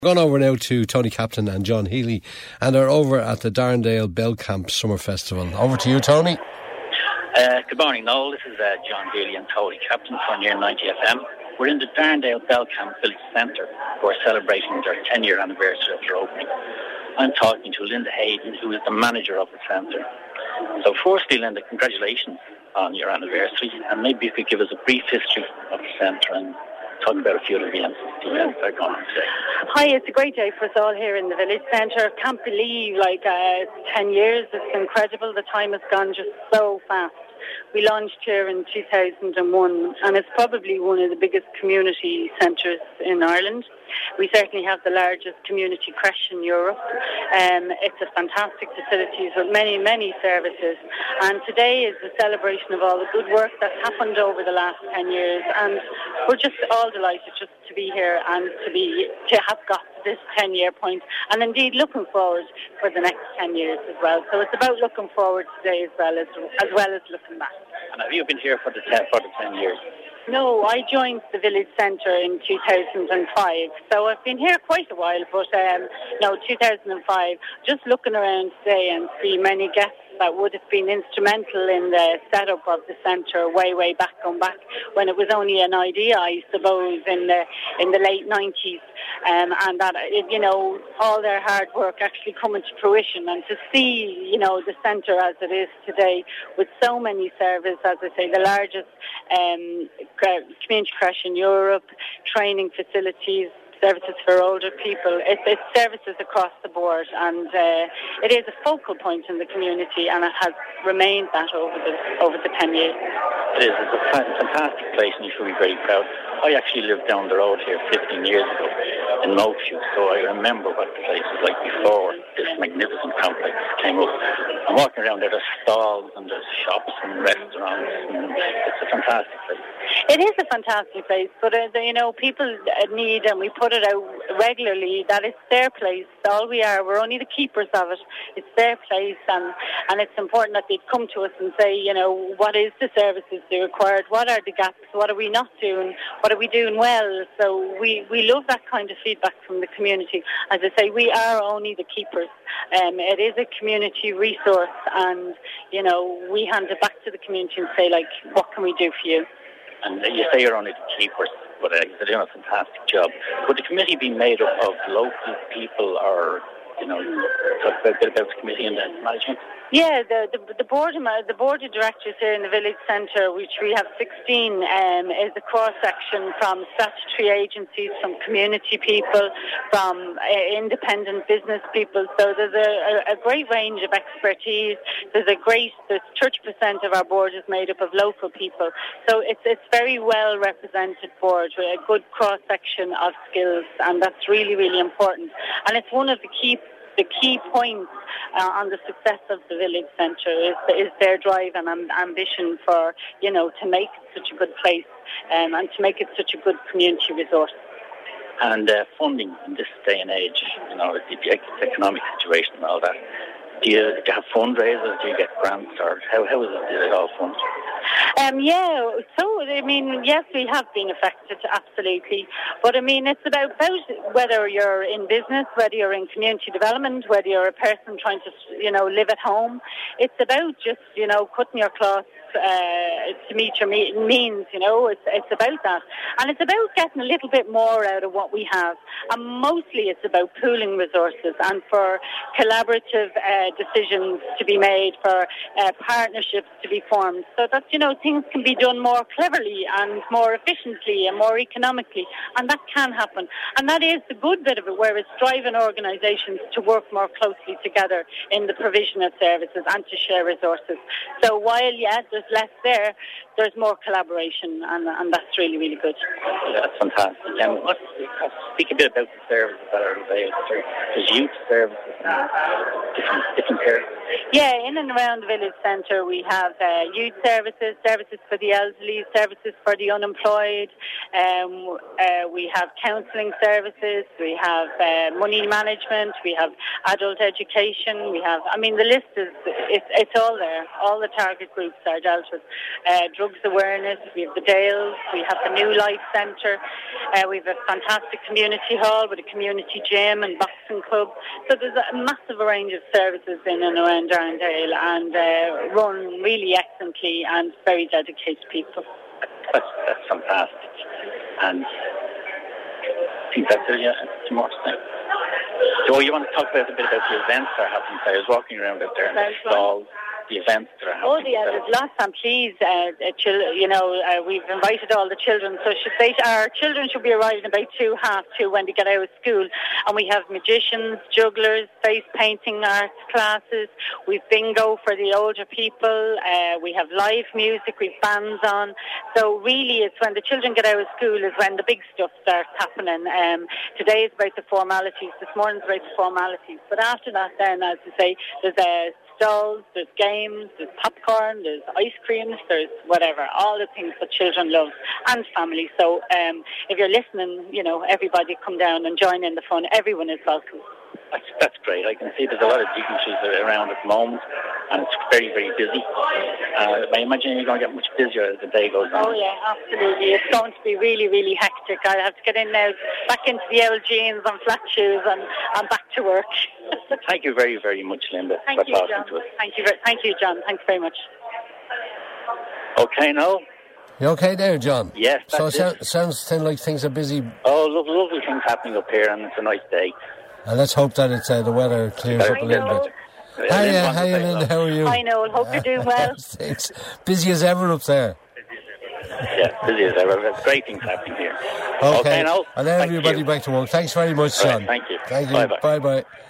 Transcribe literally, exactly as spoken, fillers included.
Gone over now to Tony Captain and John Healy, and are over at the Darndale Bell Camp Summer Festival. Over to you, Tony. Uh, good morning, Noel. This is uh, John Healy and Tony Captain from near ninety F M. We're in the Darndale Bell Camp Village Centre, who are celebrating their ten-year anniversary of their opening. I'm talking to Linda Hayden, who is the manager of the centre. So firstly, Linda, congratulations on your anniversary, and maybe you could give us a brief history of the centre and talk about a few of the events, the events that are going on today. Hi, it's a great day for us all here in the village centre. Can't believe, like, uh, ten years. It's incredible. The time has gone just so fast. We launched here in two thousand one, and it's probably one of the biggest community centres in Ireland. We certainly have the largest community creche in Europe. Um, it's a fantastic facility with many, many services. And today is the celebration of all the good work that's happened over the last ten years. And we're just all delighted just to be here and to be to have got to this ten-year point. And indeed looking forward for the next ten years as well. So it's about looking forward today as well as as well as looking back. And have you been here for the ten, for the ten years? No, I joined the village centre in two thousand five, so I've been here quite a while, but um, no, two thousand five, just looking around today and see many guests that would have been instrumental in the setup of the centre way, way back, going back when it was only an idea, I suppose, in the in the late nineties, um, and that, you know, all their hard work actually coming to fruition, and to see, you know, the centre as it is today with so many services, as I say, the largest um, community creche in Europe, training facilities, services for older people. It, it's services across the board, and uh, it is a focal point in the community, and it has remained that over the over the ten years. It is. It's a fantastic place, and you should be very proud. I actually lived down the road here fifteen years ago in Mokeshoe, so I remember what the place was like before this magnificent complex came up. I'm walking around there, there's stalls and there's shops and restaurants, and it's a fantastic place. It is a fantastic place, but uh, you know, people need, and we put it out regularly, that it's their place. All we are, we're only the keepers of it. It's their place, and, and it's important that they come to us and say, you know, what is the services they required? What are the gaps? What are we not doing? What are we doing well? So we, we love that kind of feedback from the community. As I say, we are only the keepers. Um, it is a community resource, and, you know, we hand it back to the community and say, like, what can we do for you? And you say you're only the keepers, but uh, they're doing a fantastic job. Would the committee be made up of local people, or, you know, talk a bit about the committee and the management? Yeah, the, the the board of the board of directors here in the village centre, which we have sixteen, um, is a cross section from statutory agencies, from community people, from uh, independent business people. So there's a, a, a great range of expertise. There's a great, there's thirty percent of our board is made up of local people. So it's it's very well represented board with a good cross section of skills, and that's really really important. And it's one of the key. The key points uh, on the success of the village centre is, is their drive and um, ambition for, you know, to make it such a good place um, and to make it such a good community resource. And uh, funding in this day and age, you know, the, the economic situation and all that, do you, do you have fundraisers, do you get grants, or how, how is it, is it all funded? Um, yeah, so, I mean, yes, we have been affected, absolutely. But, I mean, it's about, about whether you're in business, whether you're in community development, whether you're a person trying to, you know, live at home. It's about just, you know, cutting your cloth uh, to meet your me- means, you know. It's, it's about that. And it's about getting a little bit more out of what we have. And mostly it's about pooling resources and for collaborative uh, decisions to be made, for uh, partnerships to be formed, so that, you know, things can be done more cleverly and more efficiently and more economically, and that can happen. And that is the good bit of it, where it's driving organisations to work more closely together in the provision of services and to share resources. So while, yes, there's less there, there's more collaboration, and, and that's really, really good. Yeah, that's fantastic. And what, speak a bit about the services that are available. There's youth services and different, different services. Yeah, in and around the village centre we have uh, youth services, services for the elderly, services for the unemployed. Um, uh, we have counselling services. We have uh, money management. We have adult education. We have, I mean, the list is it's, it's all there. All the target groups are dealt with. Uh, drugs awareness, we have the Dales, we have the New Life Centre, uh, we have a fantastic community hall with a community gym and boxing club. So there's a massive range of services in and around Darndale, and uh, run really excellently and very dedicated people. That's, that's fantastic. And I think that's it, yeah, it's more thing. So you want to talk about a bit about the events that are happening? I was walking around out there and the stalls, the events that are happening. Oh, yeah, there's lots, and please, uh, uh, chil- you know, uh, we've invited all the children, so should they, our children should be arriving about two, half two when they get out of school, and we have magicians, jugglers, face painting arts classes, we've bingo for the older people, uh, we have live music, we've bands on, so really it's when the children get out of school is when the big stuff starts happening. Um, today is about the formalities, this morning's about the formalities, but after that then, as I say, there's a stalls, there's games, there's popcorn, there's ice creams, there's whatever, all the things that children love, and family. So um, if you're listening, you know, everybody come down and join in the fun. Everyone is welcome. That's, that's great. I can see there's a lot of dignitaries around at the moment, and it's very, very busy. Uh, I imagine you're going to get much busier as the day goes on. Oh, yeah, absolutely. It's going to be really, really hectic. I have to get in now, back into the old jeans and flat shoes, and I'm back to work. Thank you very, very much, Linda, Thank for you, talking John. to us. Thank you, thank you, John. Thanks very much. Okay, now? You okay there, John? Yes, that's So it it. sounds, sounds like things are busy, Oh, lo- lovely things happening up here, and it's a nice day. and let's hope that it's uh, the weather clears up a little know. bit. Hiya, hiya, Linda, how are you? Hi, Noel. Hope you're doing well. Thanks. Busy as ever up there. Yeah, busy as ever. There's great things happening here. Okay, Okay, now? and Thank everybody you. back to work. Thanks very much, All right, John. thank you. Thank you. Bye-bye. Bye-bye.